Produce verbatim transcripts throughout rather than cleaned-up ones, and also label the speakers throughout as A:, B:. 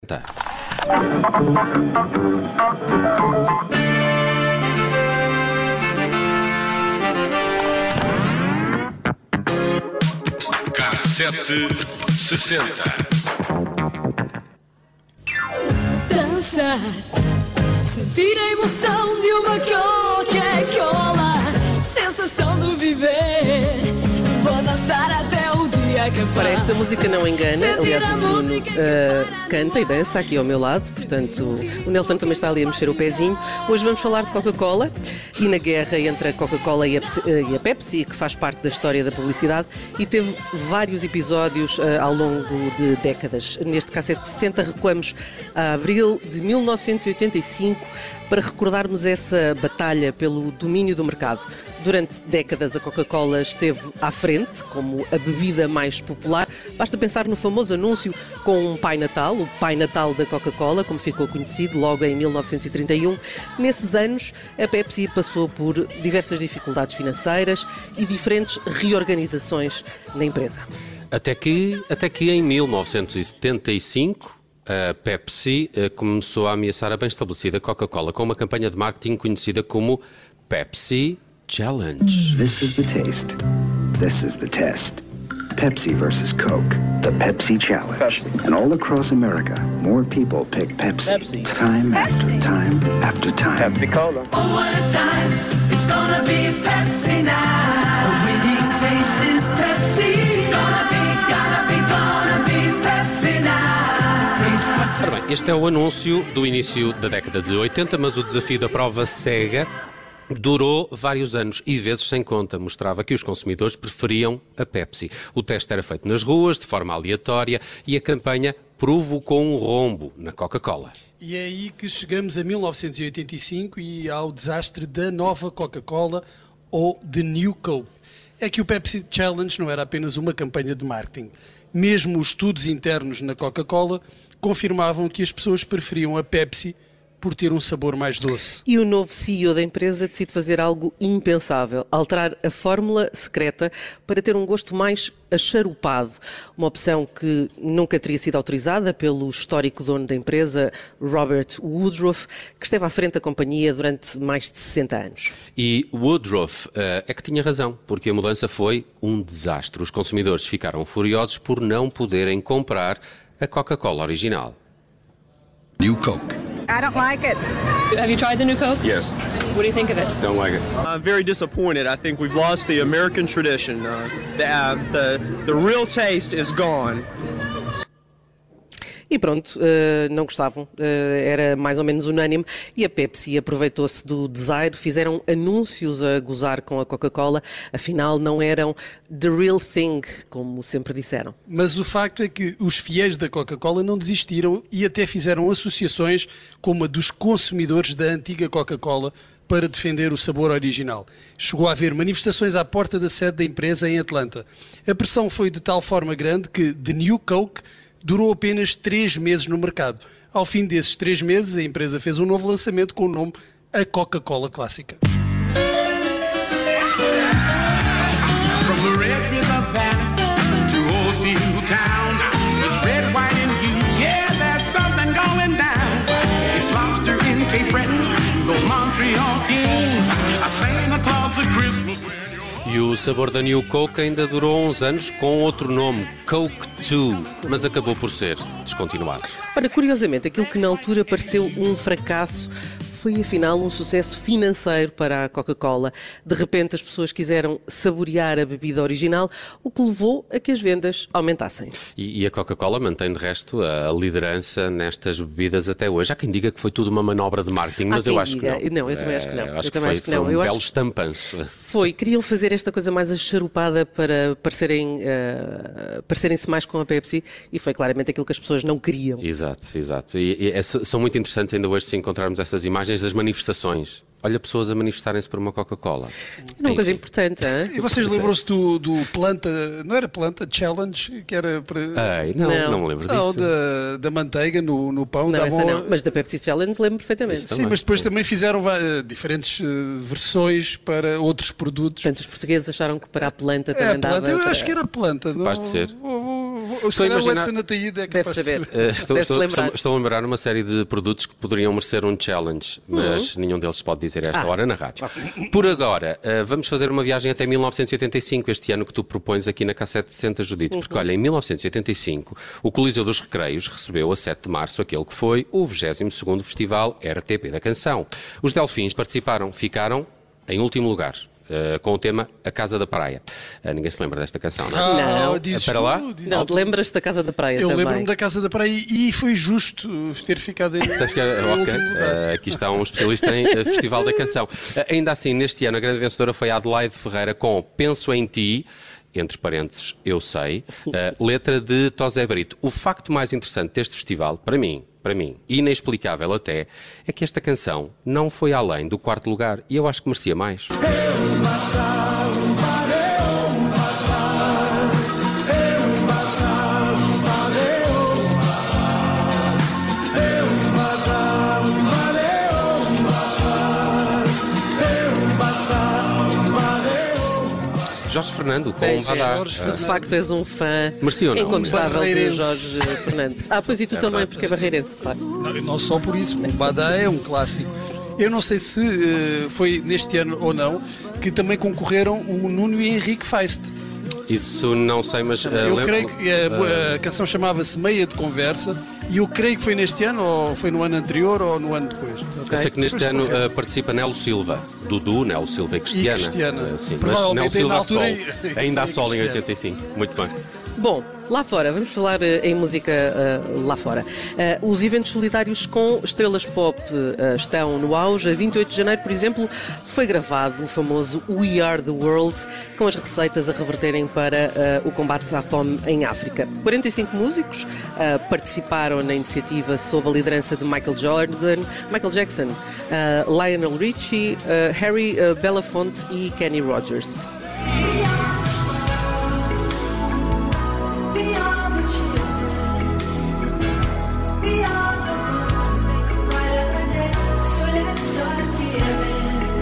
A: sessenta.
B: Cassete sessenta.
C: Dançar, sentir a emoção de uma Coca-Cola, sensação de viver. Vou dançar até o dia acabar.
D: Para esta música não engana, aliás o Bruno uh, canta e dança aqui ao meu lado, portanto o Nelson também está ali a mexer o pezinho. Hoje vamos falar de Coca-Cola e na guerra entre a Coca-Cola e a, e a Pepsi, que faz parte da história da publicidade e teve vários episódios uh, ao longo de décadas. Neste cassete sessenta recuamos a abril de mil novecentos e oitenta e cinco para recordarmos essa batalha pelo domínio do mercado. Durante décadas a Coca-Cola esteve à frente como a bebida mais popular. Basta pensar no famoso anúncio com um Pai Natal, o Pai Natal da Coca-Cola, como ficou conhecido logo em mil novecentos e trinta e um. Nesses anos, a Pepsi passou por diversas dificuldades financeiras e diferentes reorganizações na empresa.
A: Até que, até que em mil novecentos e setenta e cinco... a Pepsi começou a ameaçar a bem estabelecida Coca-Cola com uma campanha de marketing conhecida como Pepsi Challenge.
E: This is the taste. This is the test. Pepsi versus Coke. The Pepsi Challenge. Pepsi. And all across America, more people pick Pepsi. Pepsi. Time Pepsi. after time after time.
F: Pepsi Cola.
G: Oh, what a time. It's gonna be Pepsi now. The winning taste is Pepsi. It's gonna be, gotta be, gonna be Pepsi now.
A: Ora bem, este é o anúncio do início da década de oitenta, mas o desafio da prova cega durou vários anos e vezes sem conta. Mostrava que os consumidores preferiam a Pepsi. O teste era feito nas ruas, de forma aleatória, e a campanha provocou um rombo na Coca-Cola.
H: E é aí que chegamos a mil novecentos e oitenta e cinco e ao desastre da nova Coca-Cola, ou The New Coke. É que o Pepsi Challenge não era apenas uma campanha de marketing. Mesmo os estudos internos na Coca-Cola confirmavam que as pessoas preferiam a Pepsi por ter um sabor mais doce.
D: E o novo C E O da empresa decide fazer algo impensável, alterar a fórmula secreta para ter um gosto mais acharupado. Uma opção que nunca teria sido autorizada pelo histórico dono da empresa, Robert Woodruff, que esteve à frente da companhia durante mais de sessenta anos.
A: E Woodruff uh, é que tinha razão, porque a mudança foi um desastre. Os consumidores ficaram furiosos por não poderem comprar a Coca-Cola original.
B: New Coke.
I: I don't like it.
J: Have you tried the new Coke?
F: Yes.
J: What do you think of it?
F: Don't like it. I'm very disappointed. I think we've lost the American tradition. Uh, the, uh, the, the real taste is gone.
D: E pronto, uh, não gostavam, uh, era mais ou menos unânime e a Pepsi aproveitou-se do desaire, fizeram anúncios a gozar com a Coca-Cola, afinal não eram the real thing, como sempre disseram.
H: Mas o facto é que os fiéis da Coca-Cola não desistiram e até fizeram associações como a dos consumidores da antiga Coca-Cola para defender o sabor original. Chegou a haver manifestações à porta da sede da empresa em Atlanta. A pressão foi de tal forma grande que The New Coke durou apenas três meses no mercado. Ao fim desses três meses, a empresa fez um novo lançamento com o nome A Coca-Cola Clássica.
A: E o sabor da New Coke ainda durou uns anos com outro nome, Coke dois, mas acabou por ser descontinuado.
D: Ora, curiosamente, aquilo que na altura pareceu um fracasso foi afinal um sucesso financeiro para a Coca-Cola. De repente as pessoas quiseram saborear a bebida original, o que levou a que as vendas aumentassem.
A: E, e a Coca-Cola mantém de resto a liderança nestas bebidas até hoje. Há quem diga que foi tudo uma manobra de marketing, mas eu acho
D: diga.
A: que não.
D: Não, eu também acho que não.
A: É, acho
D: eu
A: que
D: também
A: foi,
D: acho que
A: foi
D: não.
A: um
D: eu
A: belo
D: acho
A: estampanço.
D: Foi, queriam fazer esta coisa mais acharupada para parecerem, uh, parecerem-se mais com a Pepsi e foi claramente aquilo que as pessoas não queriam.
A: Exato, exato. E, e é, são muito interessantes ainda hoje se encontrarmos essas imagens das manifestações olha pessoas a manifestarem-se por uma Coca-Cola.
D: É uma coisa
A: Enfim.
D: importante, hein?
H: E vocês lembram-se do, do Planta, não era Planta Challenge, que era para...
A: Ei, não, não,
D: Não.
A: me lembro
H: Não,
A: disso.
H: da, da manteiga no, no pão.
D: Não,
H: davam-
D: essa não. Mas da Pepsi Challenge lembro perfeitamente.
A: Isso
H: Sim,
A: também.
H: mas depois também fizeram va- eh, diferentes eh, versões para outros produtos.
D: Portanto, os portugueses acharam que para a planta
H: É,
D: também
H: a planta,
D: dava...
H: eu
D: para-
H: acho que era a planta.
A: Capaz de ser.
H: Vou- vou- vou- Se
A: Estou a
H: calhar o
A: imaginar-
H: Edson Ataíde é
D: Deve
H: capaz de
D: saber.
A: Eh, estou,
D: Deve-se
A: estou,
D: lembrar.
A: estou- estou a lembrar uma série de produtos que poderiam merecer um challenge, mas nenhum deles se pode dizer a esta
D: Ah.
A: hora na rádio. Por agora, eh, vamos fazer uma viagem até mil novecentos e oitenta e cinco, este ano que tu propões aqui na K sete sessenta, Judite, porque olha, em mil novecentos e oitenta e cinco o Coliseu dos Recreios recebeu a sete de março aquele que foi o vigésimo segundo Festival R T P da Canção. Os Delfins participaram, ficaram em último lugar. eh, com o tema A Casa da Praia. Eh, ninguém se lembra desta canção, não é?
H: Ah,
D: Não.
H: dizes
A: Espera lá.
H: tu, dizes
D: Não,
H: tu.
D: lembras-te da Casa da Praia
H: Eu
D: também?
H: lembro-me da Casa da Praia e foi justo ter ficado em,
A: Estás que-
H: em
A: ok,
H: último lugar.
A: eh, aqui está um especialista em eh, Festival da Canção. Eh, ainda assim, neste ano, a grande vencedora foi a Adelaide Ferreira com Penso em Ti, entre parênteses, eu sei, eh, letra de Tosé Brito. O facto mais interessante deste festival, para mim, para mim, inexplicável até, é que esta canção não foi além do quarto lugar e eu acho que merecia mais. Jorge Fernando, com um
D: Tens,
A: Badá.
H: Jorge
D: Tu de facto és um fã
A: Merecia ou não?
D: incontestável de
H: Barreirense.
D: Jorge Fernando. Ah, pois e tu também, porque é barreirense, claro.
H: Não, não só por isso, o Badá é um clássico. Eu não sei se eh, foi neste ano ou não que também concorreram o Nuno e Henrique Feist.
A: Isso não sei, mas... eh,
H: Eu
A: lembro-
H: creio que a, a canção chamava-se Meia de Conversa e eu creio que foi neste ano, ou foi no ano anterior, ou no ano depois.
A: Eu sei que neste
H: Depois
A: ano
H: confere.
A: eh, participa Nelo Silva, Dudu, Nelo Silva e Cristiana.
H: Cristiana.
A: Eh, sim, mas
H: Provavelmente
A: Nelo Silva
H: na
A: a sol.
H: altura-
A: Ainda há
H: Sim,
A: sol em
H: Cristiana.
A: oitenta e cinco. Muito bem.
D: Bom, lá fora, vamos falar eh, em música eh, lá fora. Eh, os eventos solidários com estrelas pop eh, estão no auge. A vinte e oito de janeiro, por exemplo, foi gravado o famoso We Are the World, com as receitas a reverterem para eh, o combate à fome em África. quarenta e cinco músicos eh, participaram na iniciativa sob a liderança de Michael Jordan, Michael Jackson, eh, Lionel Richie, eh, Harry eh, Belafonte e Kenny Rogers.
C: We are the children. We are the ones who make a brighter day. So let's start giving.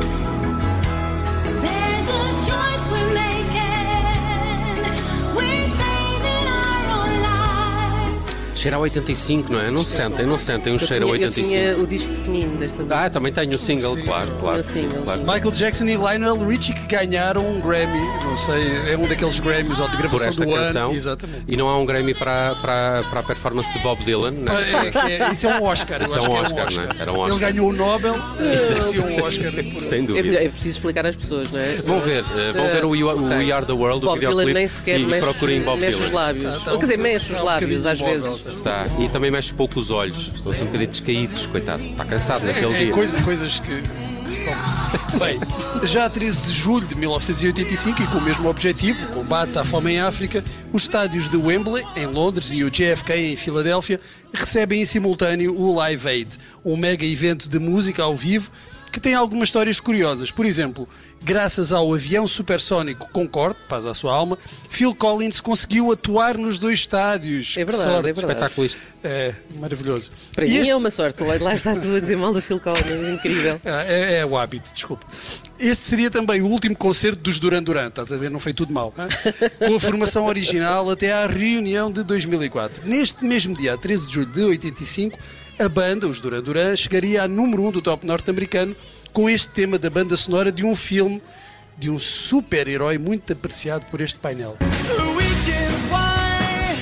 C: There's a choice we're making. We're saving our own lives.
A: Cheira a oitenta e cinco, não é? Não se sentem, não se sentem um
D: Eu
A: cheiro a
D: tinha, eu
A: oitenta e
D: tinha
A: cinco.
D: o disco pequenino desta vez.
A: Ah, também tenho o single, claro, claro.
D: o
A: que sim,
D: single,
A: claro que
D: sim.
A: sim.
H: Michael Jackson e Lionel Richie que ganharam um Grammy, não sei, é um daqueles Grammys ou de
A: Por
H: gravação
A: esta
H: do
A: canção.
H: ano. Exatamente.
A: E não há um Grammy para, para, para a performance de Bob Dylan, não é?
H: É, que é- isso é um Oscar. eu
A: Isso é
H: acho
A: um
H: que
A: Oscar, não é? Era um
H: Ele
A: Oscar.
H: ganhou o Nobel, merecia um Oscar. por-
A: Sem
D: É,
A: dúvida.
D: melhor- é preciso explicar às pessoas, não é?
A: Vão ver, eh, vão ver o We, o
D: ok.
A: We Are the World, o
D: Bob Dylan
A: videoclipe,
D: nem sequer
A: e
D: mexe,
A: procurem Bob
D: mexe
A: Dylan.
D: os lábios.
H: Tá, tá
D: Ou quer dizer,
H: um
D: mexe os
H: bocadinho-
D: lábios
H: um
D: às
H: bocadinho
D: vezes.
H: móvel,
A: Está. E também mexe pouco os olhos. Estão assim um bocadinho descaídos, coitado. Está cansado naquele
H: É, é
A: dia.
H: coisa- coisas que se tomam. Bem, já a treze de julho de mil novecentos e oitenta e cinco e com o mesmo objetivo, o combate à fome em África, os estádios de Wembley, em Londres, e o J F K, em Filadélfia, recebem em simultâneo o Live Aid, um mega evento de música ao vivo que tem algumas histórias curiosas. Por exemplo, graças ao avião supersónico Concorde, paz à sua alma, Phil Collins conseguiu atuar nos dois estádios.
D: É
H: Que
D: verdade,
H: sorte.
D: é verdade.
A: Espetáculo isto.
H: É, maravilhoso.
D: Para
H: E
D: mim
H: este-
D: é uma sorte. Lá lá está tu a dizer mal do Phil Collins. Incrível.
H: Ah, É, é o hábito, desculpa. Este seria também o último concerto dos Duran Duran, estás a ver? Não foi tudo mal. Com a formação original até à reunião de dois mil e quatro. Neste mesmo dia, treze de julho de oitenta e cinco, a banda, os Duran Duran, chegaria a número um do top norte-americano com este tema da banda sonora de um filme de um super-herói muito apreciado por este painel.
C: The weekend's wide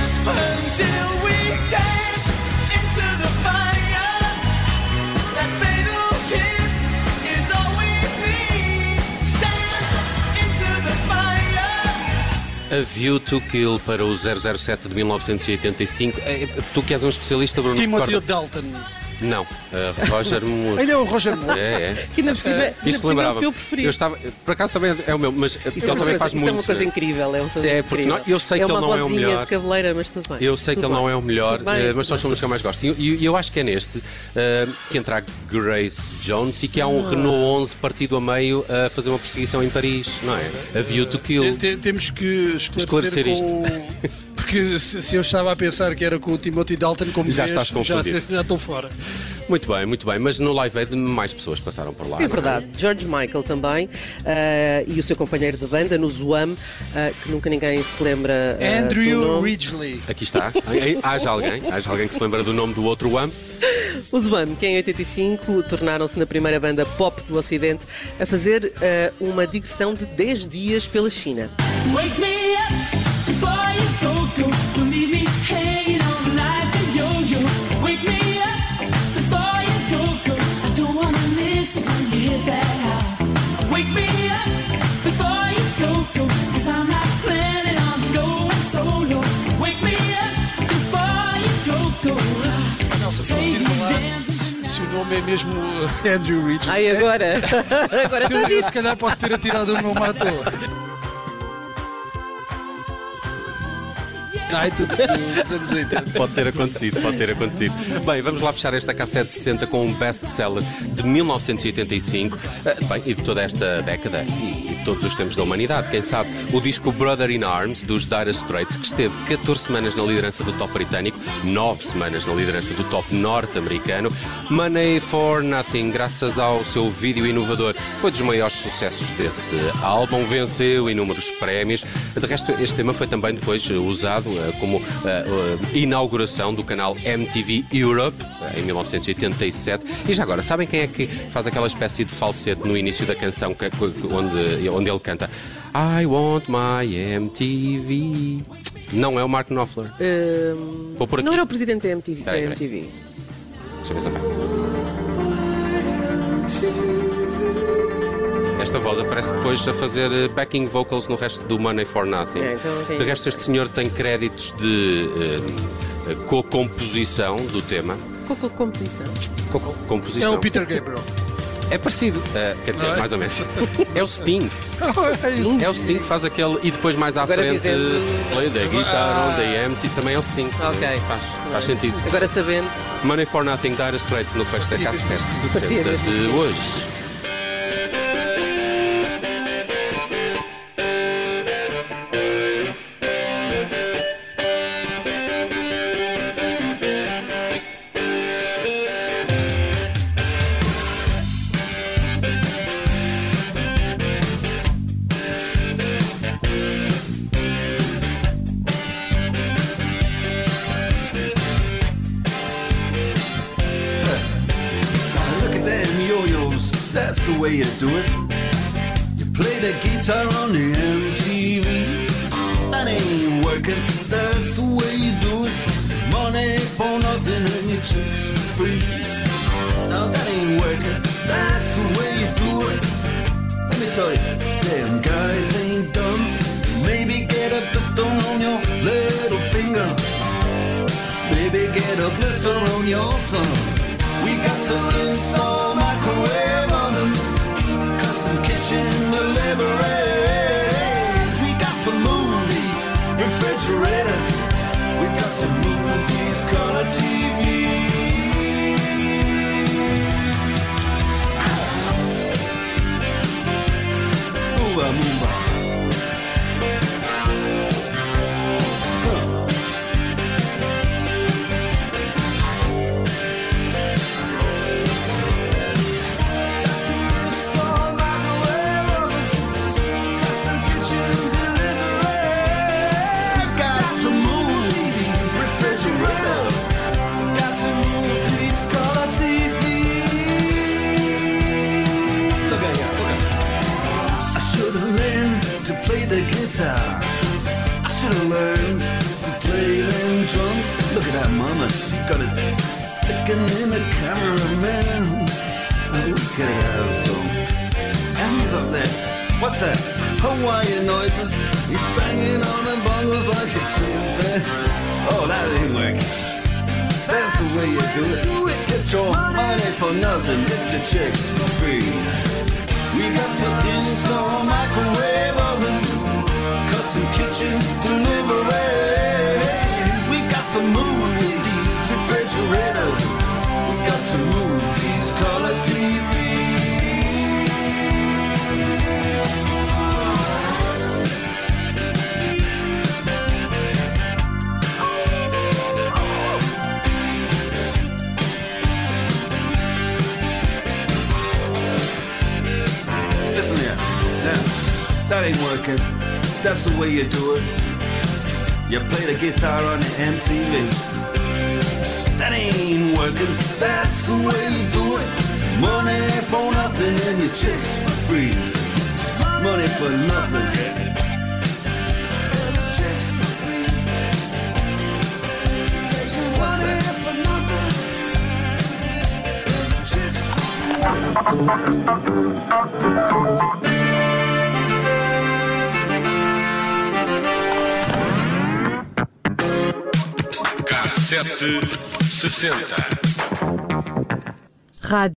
C: until we dance into the fire. That fatal kiss is all we need. Dance into the fire.
A: A View to Kill para o zero zero sete de mil novecentos e oitenta e cinco. É, tu que és um especialista, Bruno.
H: Timothy
A: recorda-
H: Dalton.
A: Não, uh, Roger Moore.
H: Ainda é o Roger Moore.
A: É, é.
D: Que ainda por cima, ainda por
A: Isso
D: cima é o
A: lembrava.
D: teu preferido.
A: Eu estava, por acaso também é o meu, mas
D: Isso,
A: ele
D: é uma,
A: também
D: coisa,
A: faz
D: isso
A: muito.
D: é uma coisa incrível. É, uma coisa
A: É, porque
D: incrível.
A: não- eu sei
D: é
A: que ele não é o
D: uma vozinha
A: melhor.
D: de cabeleira, mas tudo bem.
A: Eu sei que
D: Tudo
A: ele não
D: bem.
A: é o melhor,
D: Tudo bem,
A: eh,
D: tudo
A: mas são as
D: bem.
A: músicas que eu mais gosto. E eu, eu acho que é neste uh, que entra a Grace Jones e que há um
D: Ah.
A: Renault onze partido a meio a fazer uma perseguição em Paris, não é? A View to Kill.
H: Te- te- Temos que
A: Esclarecer
H: esclarecer,
A: isto.
H: com... Porque se, se eu estava a pensar que era com o Timothy Dalton, como
A: Já
H: vês,
A: estás
H: já,
A: confundido.
H: já estou fora.
A: Muito bem, muito bem. Mas no Live Aid mais pessoas passaram por lá.
D: É
A: não
D: verdade, George Michael também eh, e o seu companheiro de banda no Zoam, eh, que nunca ninguém se lembra eh, do
H: Andrew
D: nome.
H: Ridgely.
A: Aqui está. Ai, ai, Haja alguém, haja alguém que se lembra do nome do outro One.
D: O Zoam, que em oitenta e cinco tornaram-se na primeira banda pop do Ocidente a fazer eh, uma digressão de dez dias pela China.
C: Wake me up before you go, go. Don't leave me hanging on like a yo-yo. Wake me up before you go, go. I don't wanna miss it when you hit that high. Wake me up before you go, go. 'Cause I'm not planning on going solo. Wake me up before you go, go.
H: Nelson,
C: Take
H: confirma
C: me
H: lá
C: dancing.
H: se o nome é mesmo Andrew Ridgely.
D: Ai, agora! agora
H: Eu,
D: está
H: eu
D: dito.
H: se calhar posso ter atirado o nome à toa. Ai, tudo dos anos oitenta.
A: Pode ter acontecido, pode ter acontecido. Bem, vamos lá fechar esta cassete sessenta com um best-seller de mil novecentos e oitenta e cinco, eh, bem, e de toda esta década e, e de todos os tempos da humanidade, quem sabe, o disco Brother in Arms dos Dire Straits, que esteve catorze semanas na liderança do top britânico, nove semanas na liderança do top norte-americano. Money for Nothing, graças ao seu vídeo inovador, foi dos maiores sucessos desse álbum, venceu inúmeros prémios. De resto, este tema foi também depois usado eh, como eh, eh, inauguração do canal M T V Europe eh, em mil novecentos e oitenta e sete. E já agora, sabem quem é que faz aquela espécie de falsete no início da canção que- que- onde, onde ele canta I want my M T V? Não é o Mark Knopfler.
D: Hum,
A: Vou por aqui.
D: não era o presidente da M T V.
A: Peraí,
D: da
A: peraí.
D: M T V.
A: Deixa eu ver se é. Esta voz aparece depois a fazer eh, backing vocals no resto do Money for Nothing.
D: É, então, quem-
A: De resto, este senhor tem créditos de eh, eh, co-composição do tema.
D: Qual que é a composição?
H: É
A: Co-composição.
H: o Peter Gabriel.
A: É parecido, eh, quer dizer,
H: Não é?
A: mais ou menos. É o Sting.
H: É isso.
A: É o Sting que faz aquele. E depois mais à
D: Agora
A: frente,
D: dizendo-
A: play the guitar on the empty. Também é o Sting.
D: Ok.
A: Faz, faz sentido.
D: Agora sabendo.
A: Money for Nothing, Dire Straits no fecho da
H: Parecia
A: cassete
H: mesmo.
A: sessenta
D: Parecia
A: de
D: mesmo.
A: hoje.
I: Look at them yo-yos, that's the way you do it. You play the guitar on the M T V. That ain't working, that's the way you do it. Money for nothing and your chicks for free. Now that ain't working, that's the way you do it. Let me tell you, them guys ain't dumb. Maybe get a blister on your little finger. Maybe get a blister on your thumb. We got to install microwave ovens, custom kitchen deliveries. We got to move these refrigerators. We got to move these color T Vs. Move on, move on. I should have learned to play them drums. Look at that mama, she got it sticking in the cameraman. And we could have some. And he's up there. What's that? Hawaiian noises. He's banging on the bongos like a chimpanzee. Oh, that ain't working. That's the way you do it. Get your for nothing, get your chicks for free. We got to install microwave oven, custom kitchen deliveries. We got to move these refrigerators. We got to move these color T Vs. Listen here, now, that ain't working. That's the way you do it. You play the guitar on the M T V. That ain't working. That's the way you do it. Money for nothing and your chicks for free. Money for nothing. Chicks for free. What's that? For nothing. Chicks for
B: Cassete sessenta.
K: Rádio